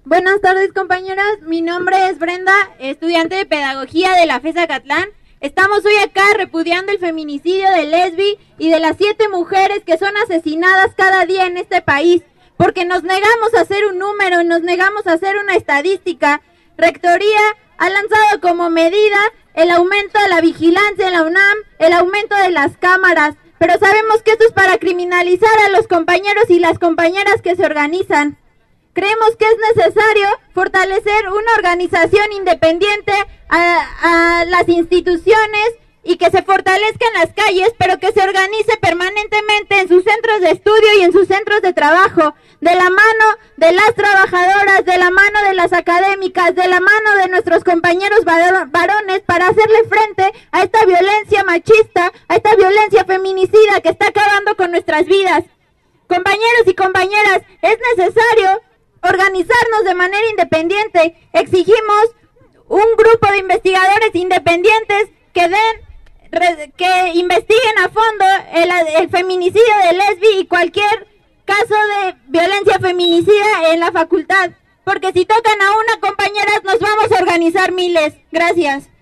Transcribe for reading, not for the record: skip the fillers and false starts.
Buenas tardes, compañeras. Mi nombre es Brenda, estudiante de Pedagogía de la FES Acatlán. Estamos hoy acá repudiando el feminicidio de Lesbi y de las 7 mujeres que son asesinadas cada día en este país, porque nos negamos a hacer un número, nos negamos a hacer una estadística. Rectoría ha lanzado como medida el aumento de la vigilancia en la UNAM, el aumento de las cámaras, pero sabemos que esto es para criminalizar a los compañeros y las compañeras que se organizan. Creemos que es necesario fortalecer una organización independiente a las instituciones y que se fortalezca en las calles, pero que se organice permanentemente en sus centros de estudio y en sus centros de trabajo, de la mano de las trabajadoras, de la mano de las académicas, de la mano de nuestros compañeros varones, para hacerle frente a esta violencia machista, a esta violencia feminicida que está acabando con nuestras vidas. Compañeros y compañeras, es necesario organizarnos de manera independiente. Exigimos un grupo de investigadores independientes que investiguen a fondo el feminicidio de Lesbi y cualquier caso de violencia feminicida en la facultad, porque si tocan a una, compañeras, nos vamos a organizar miles. Gracias.